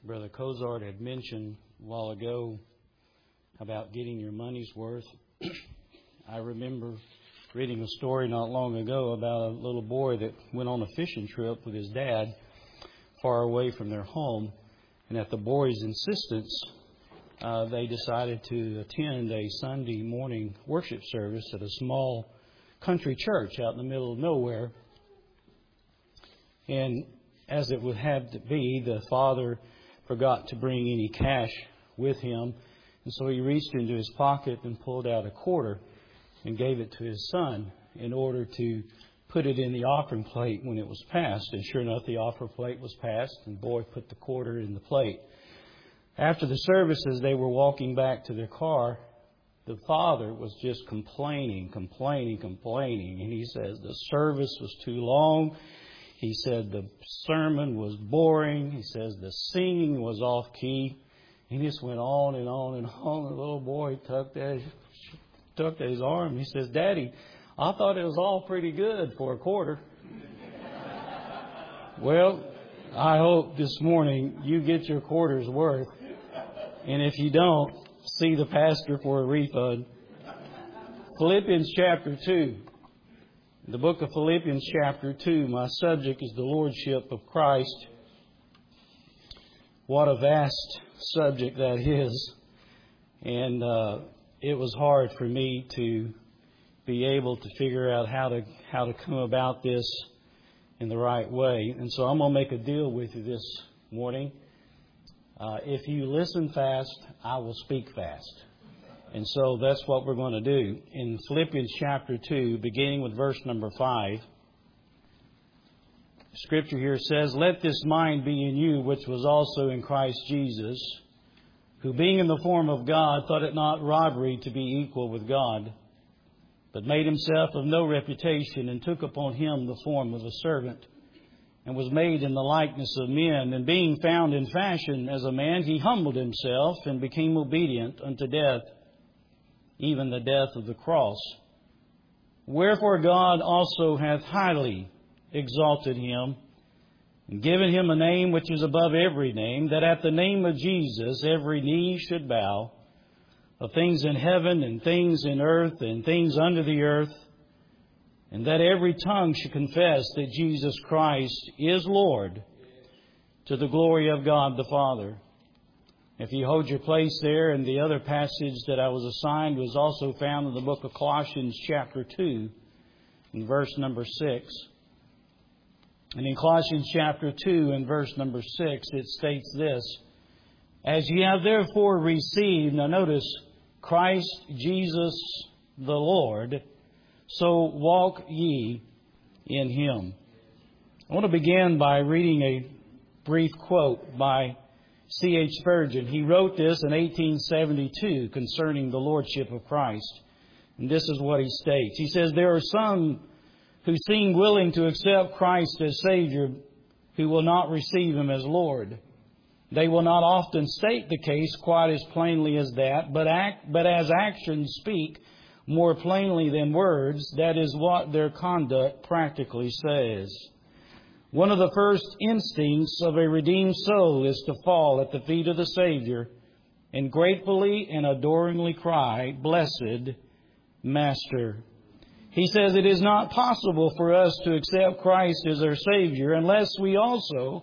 Brother Cozart had mentioned a while ago about getting your money's worth. I remember reading a story not long ago about a little boy that went on a fishing trip with his dad far away from their home. And at the boy's insistence, they decided to attend a Sunday morning worship service at a small country church out in the middle of nowhere. And as it would have to be, the father forgot to bring any cash with him. And so he reached into his pocket and pulled out a quarter and gave it to his son in order to put it in the offering plate when it was passed. And sure enough, the offering plate was passed, and the boy put the quarter in the plate. After the services, they were walking back to their car. The father was just complaining. And he says the service was too long. He said the sermon was boring. He says the singing was off key. He just went on and on and on. The little boy tucked at his arm. He says, "Daddy, I thought it was all pretty good for a quarter." Well, I hope this morning you get your quarter's worth. And if you don't, see the pastor for a refund. Philippians chapter 2. The book of Philippians chapter 2. My subject is the Lordship of Christ. What a vast subject that is. And it was hard for me to be able to figure out how to come about this in the right way. And so I'm going to make a deal with you this morning. If you listen fast, I will speak fast. And so that's what we're going to do. In Philippians chapter 2, beginning with verse number 5, Scripture here says, "Let this mind be in you, which was also in Christ Jesus, who being in the form of God, thought it not robbery to be equal with God, but made himself of no reputation, and took upon him the form of a servant, and was made in the likeness of men. And being found in fashion as a man, he humbled himself, and became obedient unto death, even the death of the cross. Wherefore God also hath highly exalted him, and given him a name which is above every name, that at the name of Jesus every knee should bow, of things in heaven and things in earth and things under the earth, and that every tongue should confess that Jesus Christ is Lord, to the glory of God the Father." If you hold your place there, and the other passage that I was assigned was also found in the book of Colossians chapter 2, in verse number 6. And in Colossians chapter 2 and verse number 6, it states this: "As ye have therefore received," now notice, "Christ Jesus the Lord, so walk ye in Him." I want to begin by reading a brief quote by C.H. Spurgeon. He wrote this in 1872 concerning the Lordship of Christ. And this is what he states. He says, "There are some who seem willing to accept Christ as Savior who will not receive Him as Lord. They will not often state the case quite as plainly as that, but as actions speak more plainly than words, that is what their conduct practically says. One of the first instincts of a redeemed soul is to fall at the feet of the Savior and gratefully and adoringly cry, 'Blessed Master.'" He says it is not possible for us to accept Christ as our Savior unless He also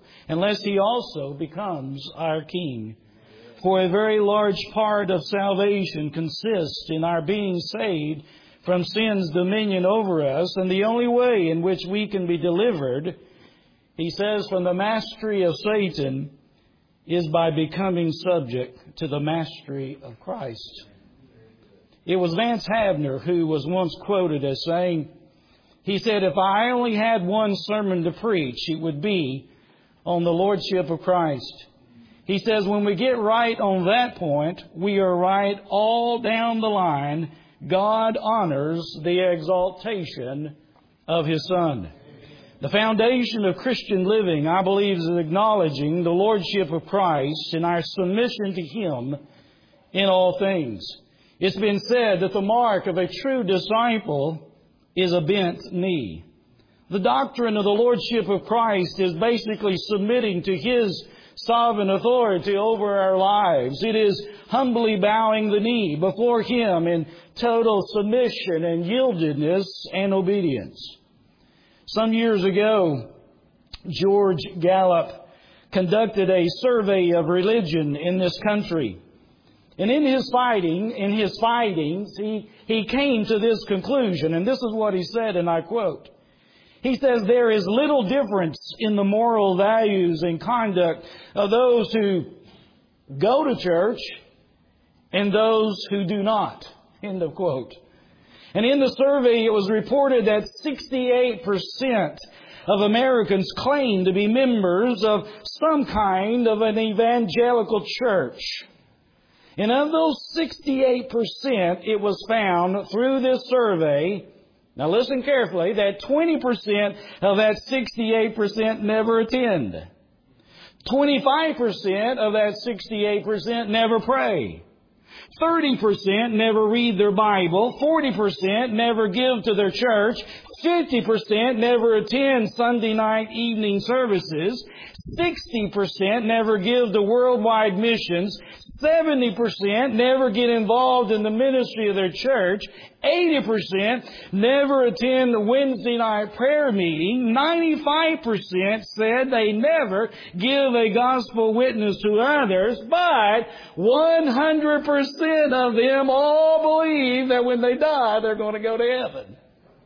becomes our King. For a very large part of salvation consists in our being saved from sin's dominion over us, and the only way in which we can be delivered, he says, from the mastery of Satan is by becoming subject to the mastery of Christ. It was Vance Havner who was once quoted as saying, he said, "If I only had one sermon to preach, it would be on the Lordship of Christ." He says, when we get right on that point, we are right all down the line. God honors the exaltation of His Son. The foundation of Christian living, I believe, is acknowledging the Lordship of Christ and our submission to Him in all things. It's been said that the mark of a true disciple is a bent knee. The doctrine of the Lordship of Christ is basically submitting to His sovereign authority over our lives. It is humbly bowing the knee before Him in total submission and yieldedness and obedience. Some years ago, George Gallup conducted a survey of religion in this country. And in his findings, he came to this conclusion, and this is what he said, and I quote. He says, there is little difference in the moral values and conduct of those who go to church and those who do not. End of quote. And in the survey, it was reported that 68% of Americans claim to be members of some kind of an evangelical church. And of those 68%, it was found through this survey, now listen carefully, that 20% of that 68% never attend. 25% of that 68% never pray. 30% never read their Bible. 40% never give to their church. 50% never attend Sunday night evening services. 60% never give to worldwide missions. 70% never get involved in the ministry of their church. 80% never attend the Wednesday night prayer meeting. 95% said they never give a gospel witness to others. But 100% of them all believe that when they die, they're going to go to heaven.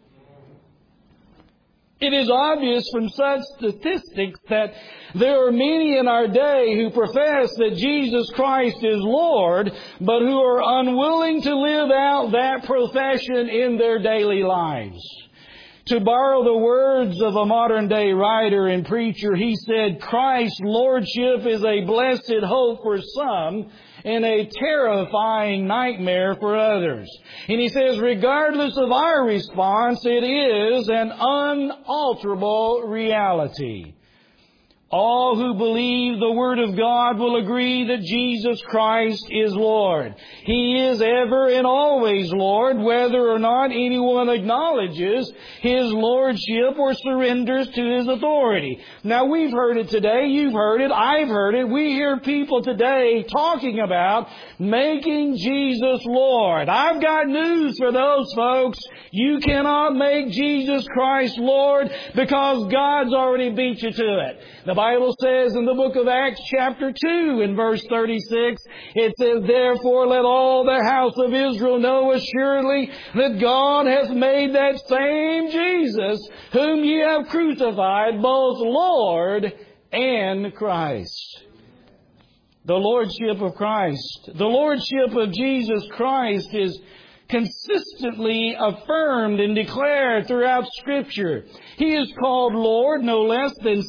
It is obvious from such statistics that there are many in our day who profess that Jesus Christ is Lord, but who are unwilling to live out that profession in their daily lives. To borrow the words of a modern day writer and preacher, he said, Christ's Lordship is a blessed hope for some and a terrifying nightmare for others. And he says, regardless of our response, it is an unalterable reality. All who believe the Word of God will agree that Jesus Christ is Lord. He is ever and always Lord, whether or not anyone acknowledges His Lordship or surrenders to His authority. Now, we've heard it today. You've heard it. I've heard it. We hear people today talking about making Jesus Lord. I've got news for those folks. You cannot make Jesus Christ Lord because God's already beat you to it. The Bible says in the book of Acts chapter 2 in verse 36, it says, therefore let all the house of Israel know assuredly that God hath made that same Jesus whom ye have crucified both Lord and Christ. The Lordship of Christ. The Lordship of Jesus Christ is consistently affirmed and declared throughout Scripture. He is called Lord no less than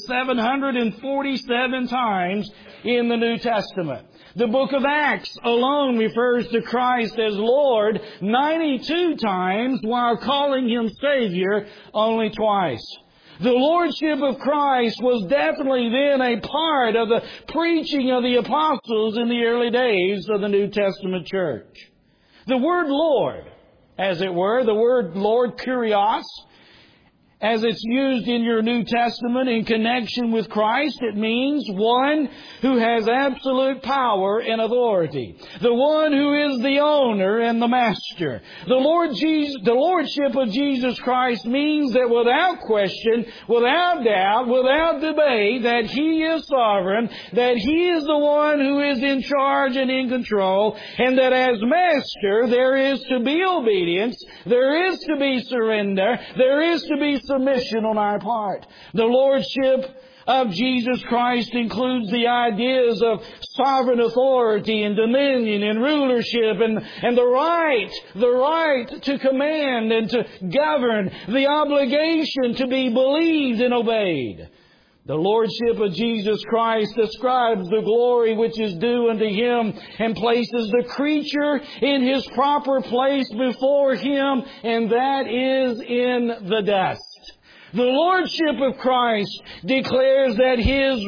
747 times in the New Testament. The book of Acts alone refers to Christ as Lord 92 times, while calling Him Savior only twice. The Lordship of Christ was definitely then a part of the preaching of the apostles in the early days of the New Testament church. The word Lord, as it were, the word Lord, Kyrios, as it's used in your New Testament in connection with Christ, it means one who has absolute power and authority. The one who is the owner and the master. The Lordship of Jesus Christ means that without question, without doubt, without debate, that He is sovereign, that He is the one who is in charge and in control, and that as master there is to be obedience, there is to be surrender, there is to be submission on our part. The Lordship of Jesus Christ includes the ideas of sovereign authority and dominion and rulership and the right to command and to govern, the obligation to be believed and obeyed. The Lordship of Jesus Christ describes the glory which is due unto Him and places the creature in his proper place before Him, and that is in the dust. The Lordship of Christ declares that His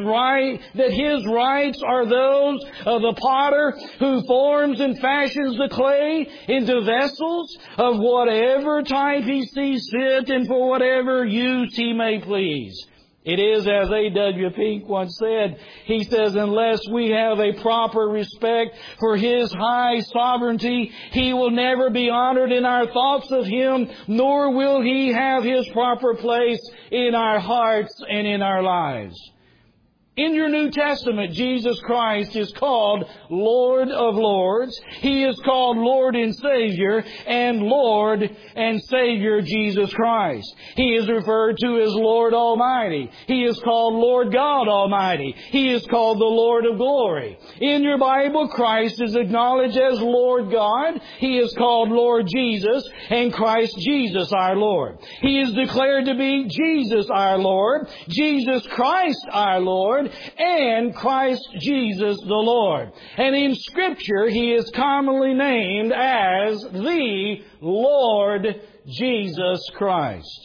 rights are those of the potter who forms and fashions the clay into vessels of whatever type He sees fit and for whatever use He may please. It is as A.W. Pink once said. He says, unless we have a proper respect for His high sovereignty, He will never be honored in our thoughts of Him, nor will He have His proper place in our hearts and in our lives. In your New Testament, Jesus Christ is called Lord of Lords. He is called Lord and Savior, and Lord and Savior Jesus Christ. He is referred to as Lord Almighty. He is called Lord God Almighty. He is called the Lord of Glory. In your Bible, Christ is acknowledged as Lord God. He is called Lord Jesus, and Christ Jesus our Lord. He is declared to be Jesus our Lord, Jesus Christ our Lord, and Christ Jesus the Lord. And in Scripture, He is commonly named as the Lord Jesus Christ.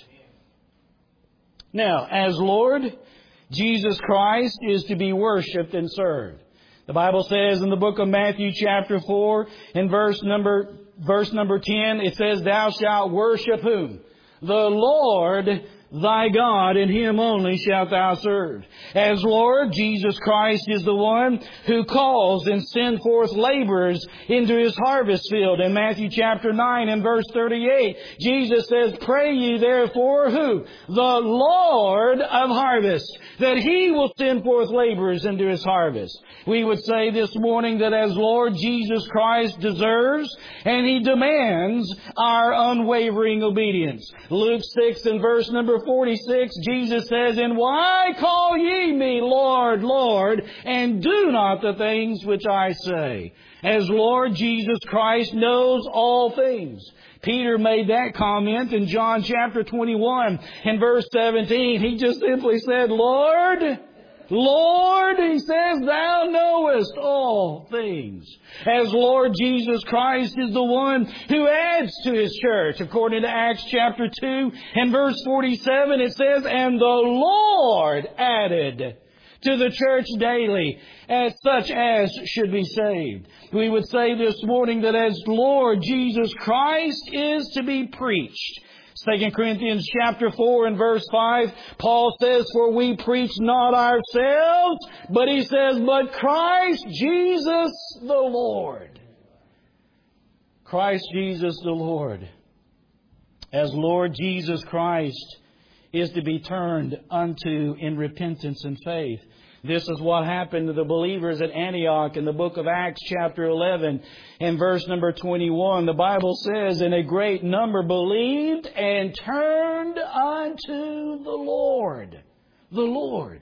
Now, as Lord, Jesus Christ is to be worshipped and served. The Bible says in the book of Matthew chapter 4 and verse number 10, it says, Thou shalt worship whom? The Lord thy God, and Him only shalt thou serve. As Lord, Jesus Christ is the one who calls and sends forth laborers into His harvest field. In Matthew chapter 9 and verse 38, Jesus says, Pray ye therefore who? The Lord of harvest, that He will send forth laborers into His harvest. We would say this morning that as Lord, Jesus Christ deserves and He demands our unwavering obedience. Luke 6 and verse number 46, Jesus says, And why call ye me Lord, Lord, and do not the things which I say? As Lord, Jesus Christ knows all things. Peter made that comment in John chapter 21 and verse 17. He just simply said, Lord, Lord, He says, Thou knowest all things. As Lord, Jesus Christ is the one who adds to His church. According to Acts chapter 2 and verse 47, it says, And the Lord added to the church daily as such as should be saved. We would say this morning that as Lord, Jesus Christ is to be preached. 2 Corinthians chapter 4 and verse 5, Paul says, For we preach not ourselves, but he says, But Christ Jesus the Lord. Christ Jesus the Lord. As Lord, Jesus Christ is to be turned unto in repentance and faith. This is what happened to the believers at Antioch in the book of Acts chapter 11 and verse number 21. The Bible says, And a great number believed and turned unto the Lord. The Lord.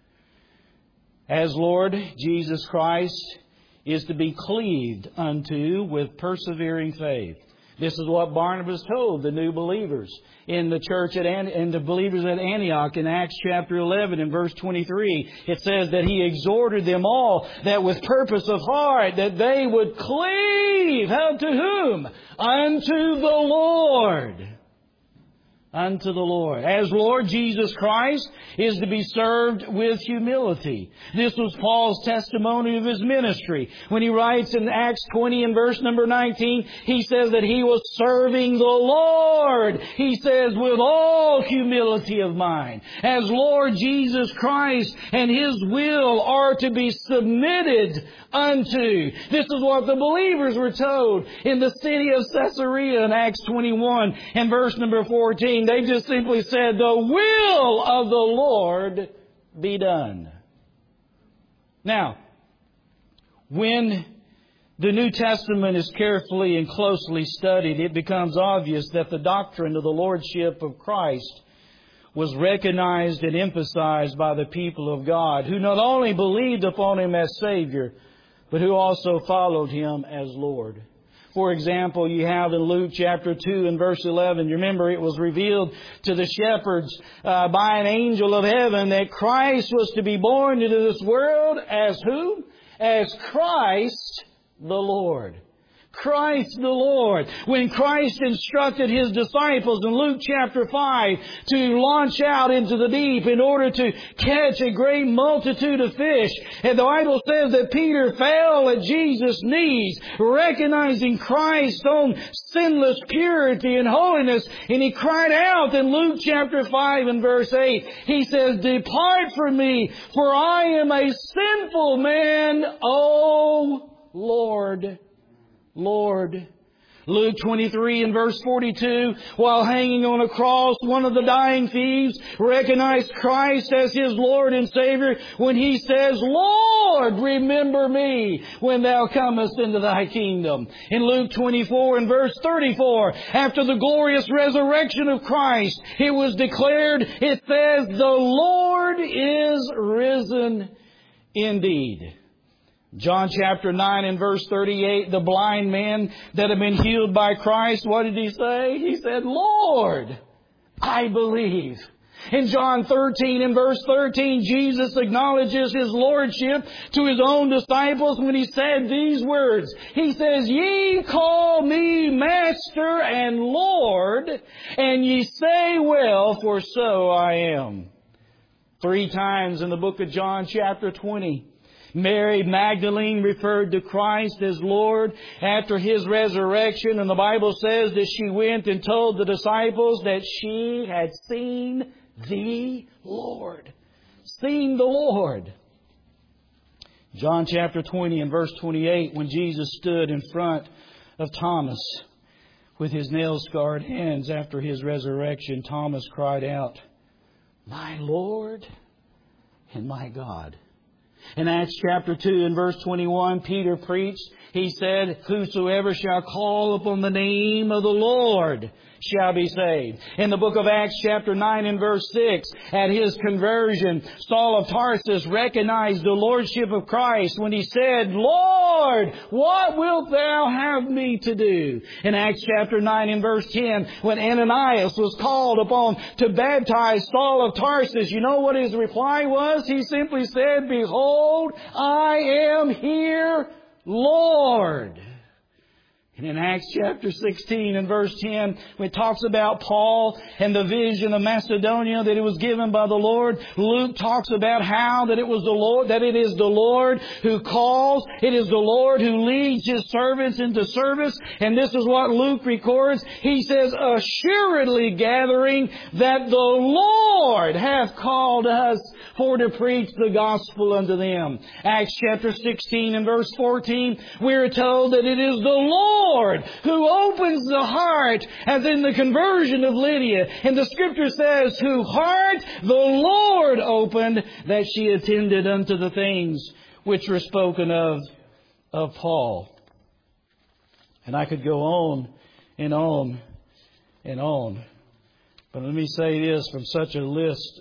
As Lord, Jesus Christ is to be cleaved unto with persevering faith. This is what Barnabas told the new believers in the church and the believers at Antioch in Acts chapter 11 and verse 23. It says that he exhorted them all that with purpose of heart that they would cleave unto whom? Unto the Lord. Unto the Lord. As Lord, Jesus Christ is to be served with humility. This was Paul's testimony of his ministry. When he writes in Acts 20 and verse number 19, he says that he was serving the Lord. He says, with all humility of mind. As Lord Jesus Christ and His will are to be submitted unto. This is what the believers were told in the city of Caesarea in Acts 21 and verse number 14. They just simply said, the will of the Lord be done. Now, when the New Testament is carefully and closely studied, it becomes obvious that the doctrine of the Lordship of Christ was recognized and emphasized by the people of God, who not only believed upon Him as Savior, but who also followed Him as Lord. For example, you have in Luke chapter 2 and verse 11, you remember it was revealed to the shepherds by an angel of heaven that Christ was to be born into this world as who? As Christ the Lord. Christ the Lord. When Christ instructed His disciples in Luke chapter 5 to launch out into the deep in order to catch a great multitude of fish, and the Bible says that Peter fell at Jesus' knees, recognizing Christ's own sinless purity and holiness, and he cried out in Luke chapter 5 and verse 8. He says, "Depart from me, for I am a sinful man, O Lord." Lord. Luke 23 and verse 42, while hanging on a cross, one of the dying thieves recognized Christ as his Lord and Savior when he says, "Lord, remember me when thou comest into thy kingdom." In Luke 24 and verse 34, after the glorious resurrection of Christ, it was declared, it says, "The Lord is risen indeed." John chapter 9 and verse 38, the blind man that had been healed by Christ, what did he say? He said, "Lord, I believe." In John 13 and verse 13, Jesus acknowledges His lordship to His own disciples when He said these words. He says, "Ye call me Master and Lord, and ye say well, for so I am." 3 times in the book of John chapter 20, Mary Magdalene referred to Christ as Lord after His resurrection, and the Bible says that she went and told the disciples that she had seen the Lord. Seen the Lord. John chapter 20 and verse 28, when Jesus stood in front of Thomas with his nail-scarred hands after His resurrection, Thomas cried out, "My Lord and my God." In Acts chapter 2 and verse 21, Peter preached. He said, "Whosoever shall call upon the name of the Lord shall be saved." In the book of Acts chapter 9 and verse 6, at his conversion, Saul of Tarsus recognized the lordship of Christ when he said, "Lord, what wilt thou have me to do?" In Acts chapter 9 and verse 10, when Ananias was called upon to baptize Saul of Tarsus, you know what his reply was? He simply said, "Behold, I am here, Lord." And in Acts chapter 16 and verse 10, when it talks about Paul and the vision of Macedonia that it was given by the Lord, Luke talks about how that it was the Lord, that it is the Lord who calls, it is the Lord who leads His servants into service. And this is what Luke records. He says, "Assuredly gathering that the Lord hath called us for to preach the gospel unto them." Acts chapter 16 and verse 14, we are told that it is the Lord who opens the heart, as in the conversion of Lydia. And the Scripture says, "Whose heart the Lord opened, that she attended unto the things which were spoken of Paul." And I could go on and on and on. But let me say this, from such a list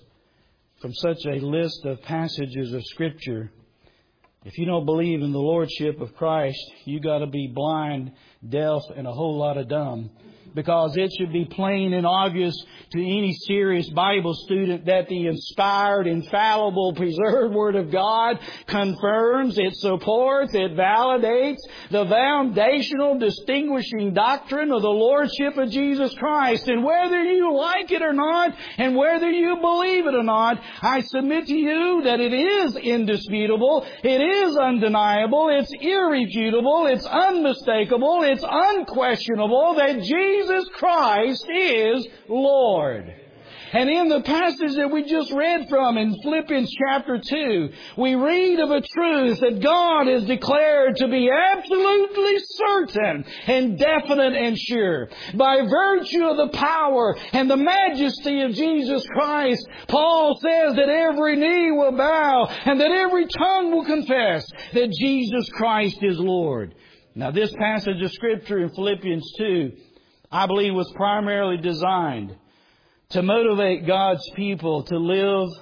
of passages of Scripture, if you don't believe in the lordship of Christ, you got to be blind, deaf, and a whole lot of dumb. Because it should be plain and obvious to any serious Bible student that the inspired, infallible, preserved Word of God confirms, it supports, it validates the foundational, distinguishing doctrine of the Lordship of Jesus Christ. And whether you like it or not, and whether you believe it or not, I submit to you that it is indisputable, it is undeniable, it's irrefutable, it's unmistakable, it's unquestionable that Jesus Christ is Lord. And in the passage that we just read from in Philippians chapter 2, we read of a truth that God is declared to be absolutely certain and definite and sure. By virtue of the power and the majesty of Jesus Christ, Paul says that every knee will bow and that every tongue will confess that Jesus Christ is Lord. Now, this passage of Scripture in Philippians 2, I believe, was primarily designed to motivate God's people to live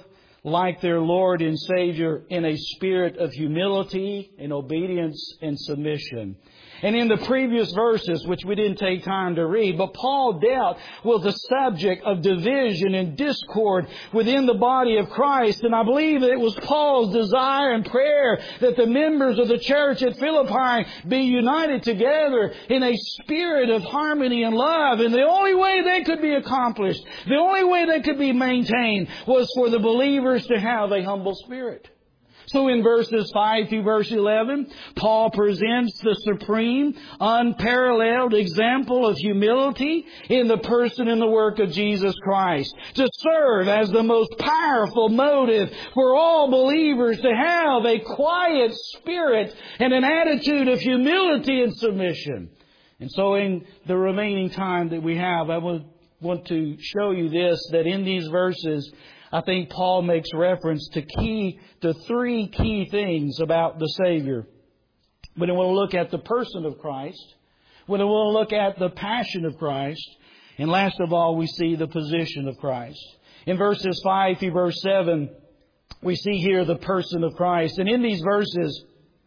like their Lord and Savior in a spirit of humility and obedience and submission. And in the previous verses, which we didn't take time to read, but Paul dealt with the subject of division and discord within the body of Christ. And I believe that it was Paul's desire and prayer that the members of the church at Philippi be united together in a spirit of harmony and love. And the only way they could be accomplished, the only way they could be maintained, was for the believers to have a humble spirit. So in verses 5 through verse 11, Paul presents the supreme, unparalleled example of humility in the person and the work of Jesus Christ, to serve as the most powerful motive for all believers to have a quiet spirit and an attitude of humility and submission. And so in the remaining time that we have, I want to show you this, that in these verses, I think Paul makes reference to three key things about the Savior. When we want to look at the person of Christ, when we want to look at the passion of Christ, and last of all, we see the position of Christ. In verses 5 through verse 7, we see here the person of Christ. And in these verses,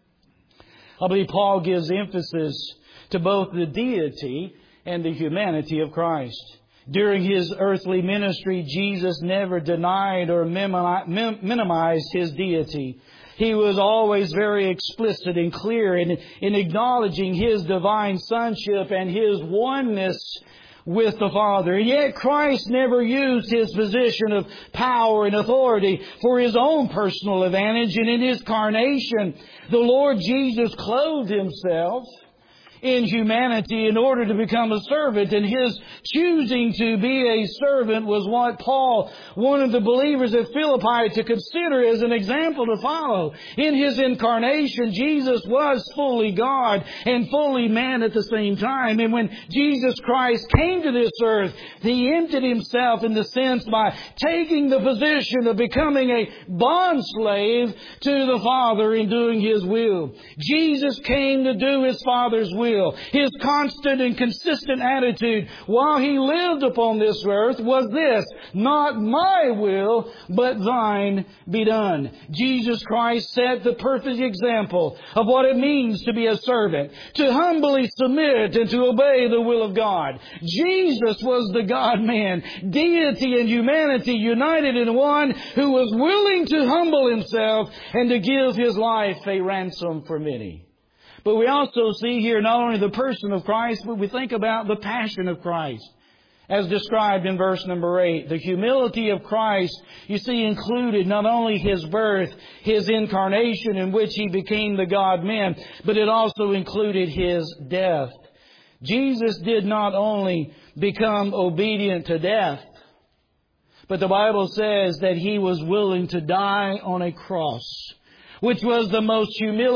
I believe Paul gives emphasis to both the deity and the humanity of Christ. During His earthly ministry, Jesus never denied or minimized His deity. He was always very explicit and clear in acknowledging His divine sonship and His oneness with the Father. And yet Christ never used His position of power and authority for His own personal advantage. And in His incarnation, the Lord Jesus clothed Himself in humanity in order to become a servant. And His choosing to be a servant was what Paul wanted the believers at Philippi to consider as an example to follow. In His incarnation, Jesus was fully God and fully man at the same time. And when Jesus Christ came to this earth, He emptied Himself in the sense by taking the position of becoming a bondslave to the Father in doing His will. Jesus came to do His Father's will. His constant and consistent attitude while He lived upon this earth was this: not my will, but thine be done. Jesus Christ set the perfect example of what it means to be a servant, to humbly submit and to obey the will of God. Jesus was the God-man, deity and humanity united in one, who was willing to humble Himself and to give His life a ransom for many. But we also see here not only the person of Christ, but we think about the passion of Christ, as described in verse number 8. The humility of Christ, you see, included not only His birth, His incarnation in which He became the God-man, but it also included His death. Jesus did not only become obedient to death, but the Bible says that He was willing to die on a cross, which was the most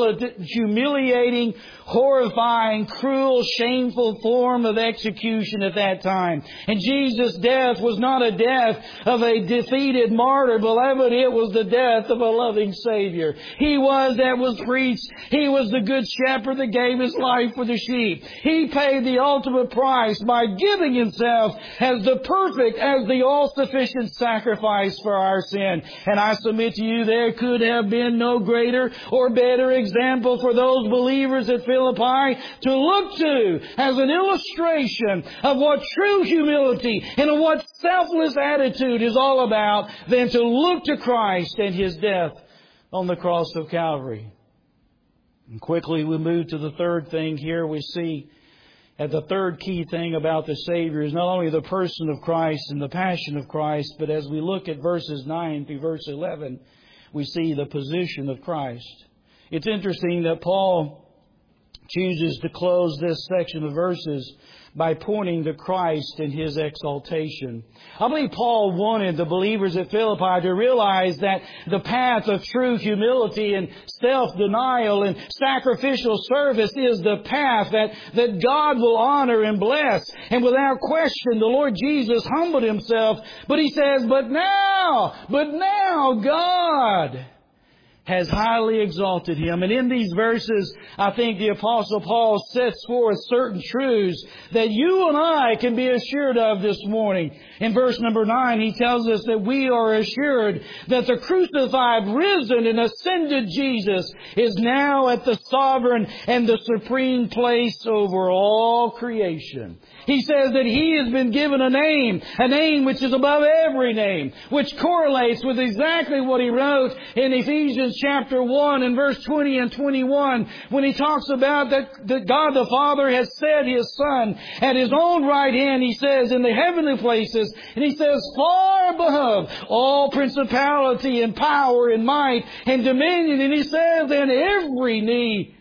humiliating, horrifying, cruel, shameful form of execution at that time. And Jesus' death was not a death of a defeated martyr, beloved. It was the death of a loving Savior. He was that was preached. He was the good shepherd that gave His life for the sheep. He paid the ultimate price by giving Himself as the perfect, as the all-sufficient sacrifice for our sin. And I submit to you, there could have been no greater or better example for those believers at Philippi to look to as an illustration of what true humility and of what selfless attitude is all about than to look to Christ and His death on the cross of Calvary. And quickly we move to the third thing here. We see that the third key thing about the Savior is not only the person of Christ and the passion of Christ, but as we look at verses 9 through verse 11, we see the position of Christ. It's interesting that Paul chooses to close this section of verses by pointing to Christ and His exaltation. I believe Paul wanted the believers at Philippi to realize that the path of true humility and self-denial and sacrificial service is the path that God will honor and bless. And without question, the Lord Jesus humbled Himself. But He says, but now, God has highly exalted Him. And in these verses, I think the Apostle Paul sets forth certain truths that you and I can be assured of this morning. In verse number 9, he tells us that we are assured that the crucified, risen, and ascended Jesus is now at the sovereign and the supreme place over all creation. He says that He has been given a name which is above every name, which correlates with exactly what he wrote in Ephesians chapter 1 and verse 20 and 21, when he talks about that God the Father has set His Son at His own right hand, he says, in the heavenly places, and he says, far above all principality and power and might and dominion. And he says, and every name,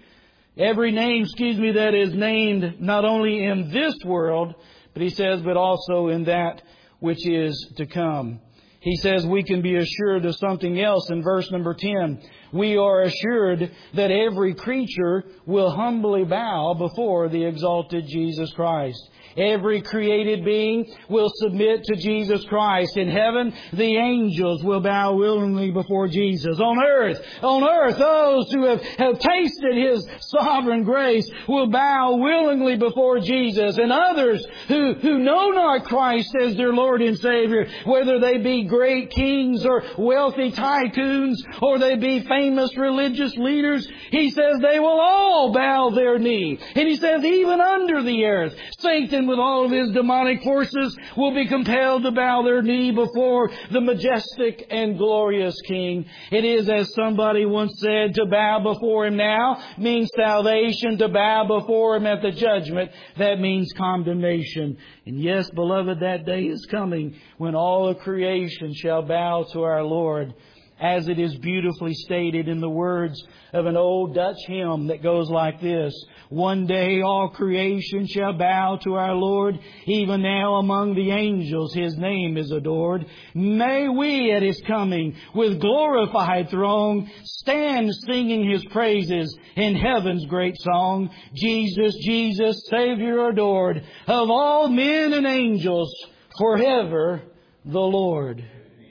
that is named not only in this world, but he says, but also in that which is to come. He says we can be assured of something else in verse number 10. We are assured that every creature will humbly bow before the exalted Jesus Christ. Every created being will submit to Jesus Christ. In heaven, the angels will bow willingly before Jesus. On earth, those who have tasted His sovereign grace will bow willingly before Jesus. And others who know not Christ as their Lord and Savior, whether they be great kings or wealthy tycoons or they be famous religious leaders, He says they will all bow their knee. And He says even under the earth, Satan with all of his demonic forces will be compelled to bow their knee before the majestic and glorious King. It is, as somebody once said, to bow before Him now means salvation. To bow before Him at the judgment, that means condemnation. And yes, beloved, that day is coming when all of creation shall bow to our Lord, as it is beautifully stated in the words of an old Dutch hymn that goes like this. One day all creation shall bow to our Lord. Even now among the angels His name is adored. May we at His coming with glorified throng stand singing His praises in heaven's great song. Jesus, Jesus, Savior adored of all men and angels, forever the Lord.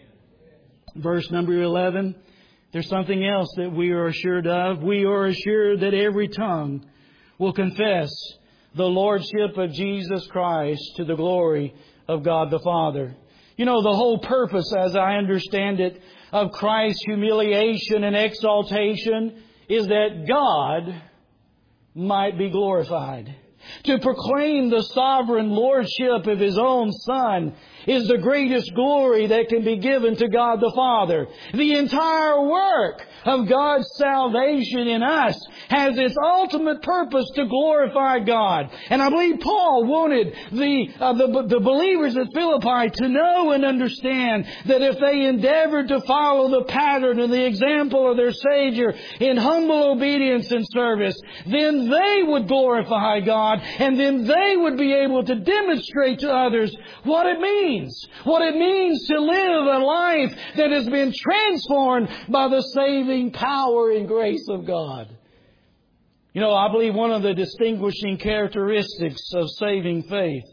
Verse number 11, there's something else that we are assured of. We are assured that every tongue will confess the Lordship of Jesus Christ to the glory of God the Father. You know, the whole purpose, as I understand it, of Christ's humiliation and exaltation is that God might be glorified. To proclaim the sovereign lordship of His own Son is the greatest glory that can be given to God the Father. The entire work of God's salvation in us has its ultimate purpose to glorify God. And I believe Paul wanted the believers at Philippi to know and understand that if they endeavored to follow the pattern and the example of their Savior in humble obedience and service, then they would glorify God, and then they would be able to demonstrate to others what it means. What it means to live a life that has been transformed by the saving power and grace of God. You know, I believe one of the distinguishing characteristics of saving faith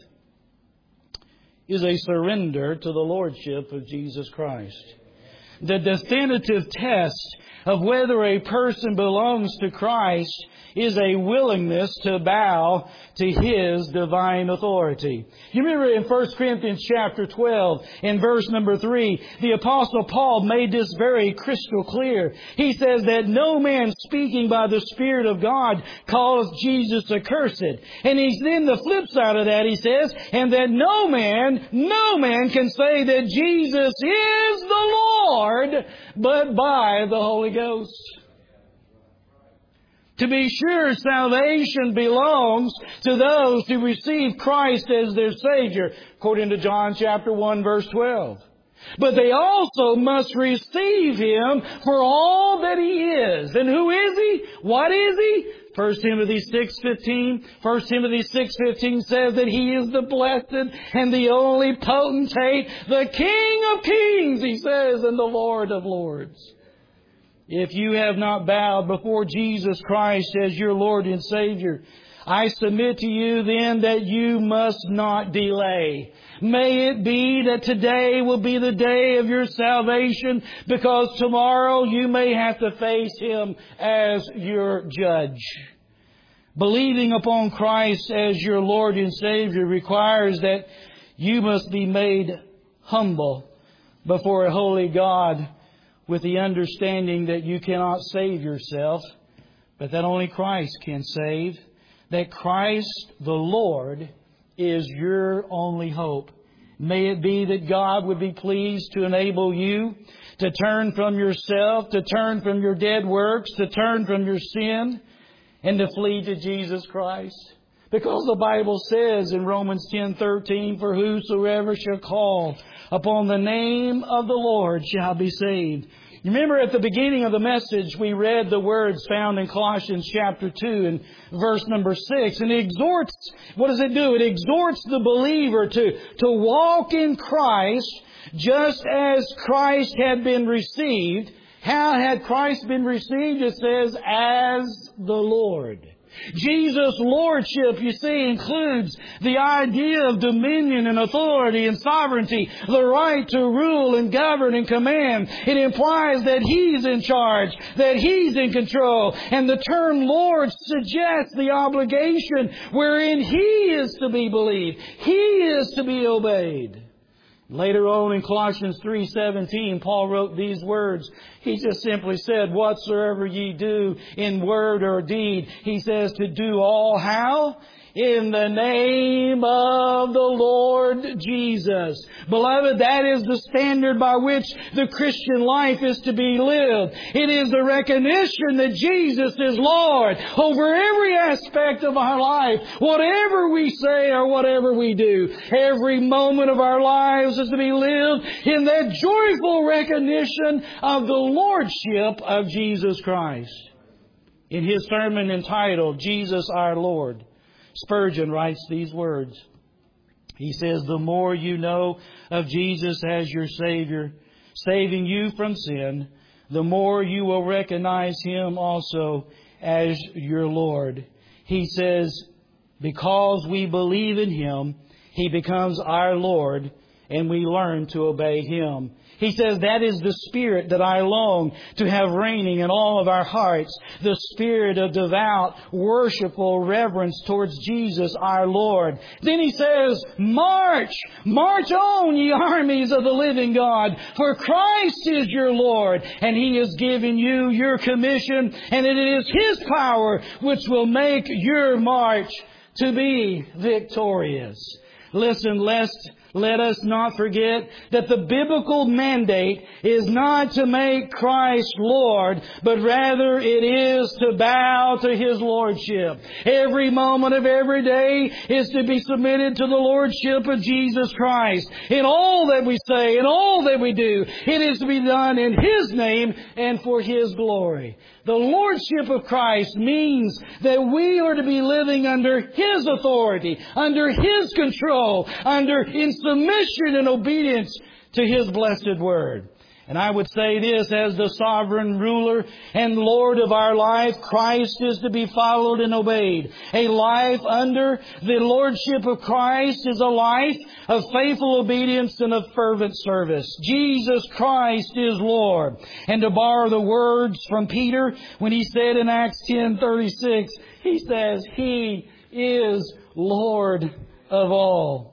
is a surrender to the Lordship of Jesus Christ. The definitive test of whether a person belongs to Christ is a willingness to bow to His divine authority. You remember in 1 Corinthians chapter 12, in verse number 3, the Apostle Paul made this very crystal clear. He says that no man speaking by the Spirit of God calls Jesus accursed. And then the flip side of that, he says, and that no man can say that Jesus is the Lord, but by the Holy Ghost. To be sure, salvation belongs to those who receive Christ as their Savior, according to John chapter 1, verse 12. But they also must receive Him for all that He is. And who is He? What is He? 1 Timothy 6:15. 1 Timothy 6:15 says that He is the blessed and the only potentate, the King of kings, He says, and the Lord of lords. If you have not bowed before Jesus Christ as your Lord and Savior, I submit to you then that you must not delay. May it be that today will be the day of your salvation, because tomorrow you may have to face Him as your judge. Believing upon Christ as your Lord and Savior requires that you must be made humble before a holy God, with the understanding that you cannot save yourself, but that only Christ can save. That Christ the Lord is your only hope. May it be that God would be pleased to enable you to turn from yourself, to turn from your dead works, to turn from your sin, and to flee to Jesus Christ. Because the Bible says in Romans 10:13, "For whosoever shall call upon the name of the Lord shall be saved." You remember at the beginning of the message, we read the words found in Colossians chapter 2 and verse number 6. And it exhorts, what does it do? It exhorts the believer to walk in Christ just as Christ had been received. How had Christ been received? It says, as the Lord. Jesus' Lordship, you see, includes the idea of dominion and authority and sovereignty, the right to rule and govern and command. It implies that He's in charge, that He's in control. And the term Lord suggests the obligation wherein He is to be believed. He is to be obeyed. Later on in Colossians 3:17, Paul wrote these words. He just simply said, "Whatsoever ye do in word or deed," he says, to do all how? In the name of the Lord Jesus. Beloved, that is the standard by which the Christian life is to be lived. It is the recognition that Jesus is Lord over every aspect of our life. Whatever we say or whatever we do, every moment of our lives is to be lived in that joyful recognition of the Lordship of Jesus Christ. In his sermon entitled, "Jesus Our Lord," Spurgeon writes these words. He says, "The more you know of Jesus as your Savior, saving you from sin, the more you will recognize Him also as your Lord." He says, because we believe in Him, He becomes our Lord, and we learn to obey Him. He says, that is the spirit that I long to have reigning in all of our hearts. The spirit of devout, worshipful reverence towards Jesus our Lord. Then he says, march on, ye armies of the living God, for Christ is your Lord, and He has given you your commission, and it is His power which will make your march to be victorious. Listen, let us not forget that the biblical mandate is not to make Christ Lord, but rather it is to bow to His Lordship. Every moment of every day is to be submitted to the Lordship of Jesus Christ. In all that we say, in all that we do, it is to be done in His name and for His glory. The Lordship of Christ means that we are to be living under His authority, under His control, in submission and obedience to His blessed Word. And I would say this, as the sovereign ruler and Lord of our life, Christ is to be followed and obeyed. A life under the Lordship of Christ is a life of faithful obedience and of fervent service. Jesus Christ is Lord. And to borrow the words from Peter, when he said in Acts 10:36, he says, He is Lord of all.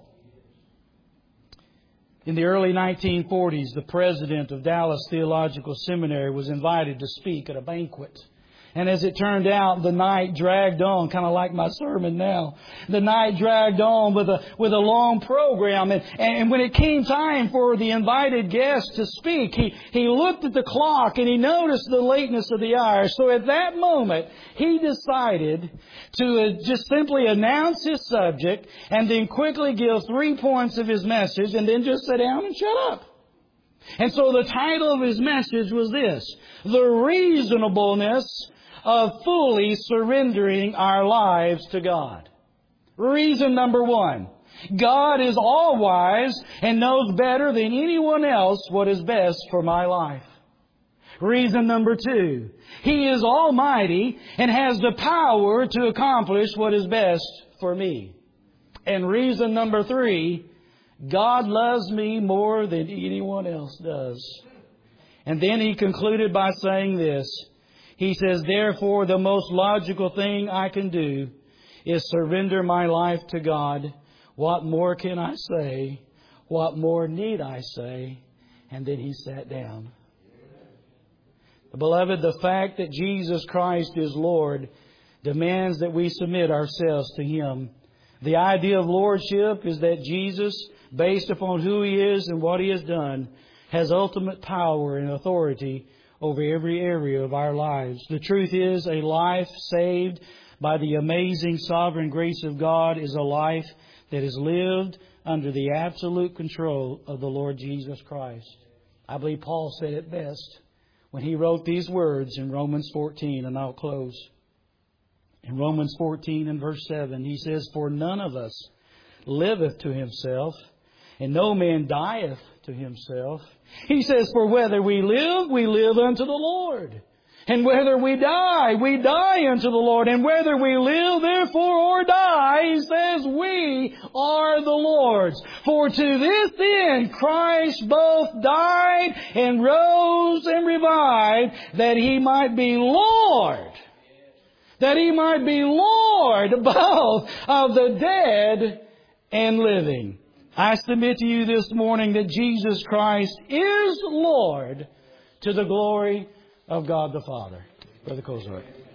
In the early 1940s, the president of Dallas Theological Seminary was invited to speak at a banquet. And as it turned out, the night dragged on, kind of like my sermon now. The night dragged on with a long program. And when it came time for the invited guest to speak, he looked at the clock and he noticed the lateness of the hour. So at that moment, he decided to just simply announce his subject and then quickly give 3 points of his message and then just sit down and shut up. And so the title of his message was this: The Reasonableness of Fully Surrendering Our Lives to God. Reason number 1. God is all-wise and knows better than anyone else what is best for my life. Reason number 2, He is almighty and has the power to accomplish what is best for me. And reason number 3, God loves me more than anyone else does. And then he concluded by saying this. He says, therefore, the most logical thing I can do is surrender my life to God. What more can I say? What more need I say? And then he sat down. Beloved, the fact that Jesus Christ is Lord demands that we submit ourselves to Him. The idea of lordship is that Jesus, based upon who He is and what He has done, has ultimate power and authority over every area of our lives. The truth is, a life saved by the amazing sovereign grace of God is a life that is lived under the absolute control of the Lord Jesus Christ. I believe Paul said it best when he wrote these words in Romans 14, and I'll close. In Romans 14 and verse 7, he says, for none of us liveth to himself, and no man dieth to himself. He says, for whether we live unto the Lord. And whether we die unto the Lord. And whether we live, therefore, or die, he says, we are the Lord's. For to this end Christ both died and rose and revived, that He might be Lord. That He might be Lord both of the dead and living. I submit to you this morning that Jesus Christ is Lord to the glory of God the Father. Brother Kozart.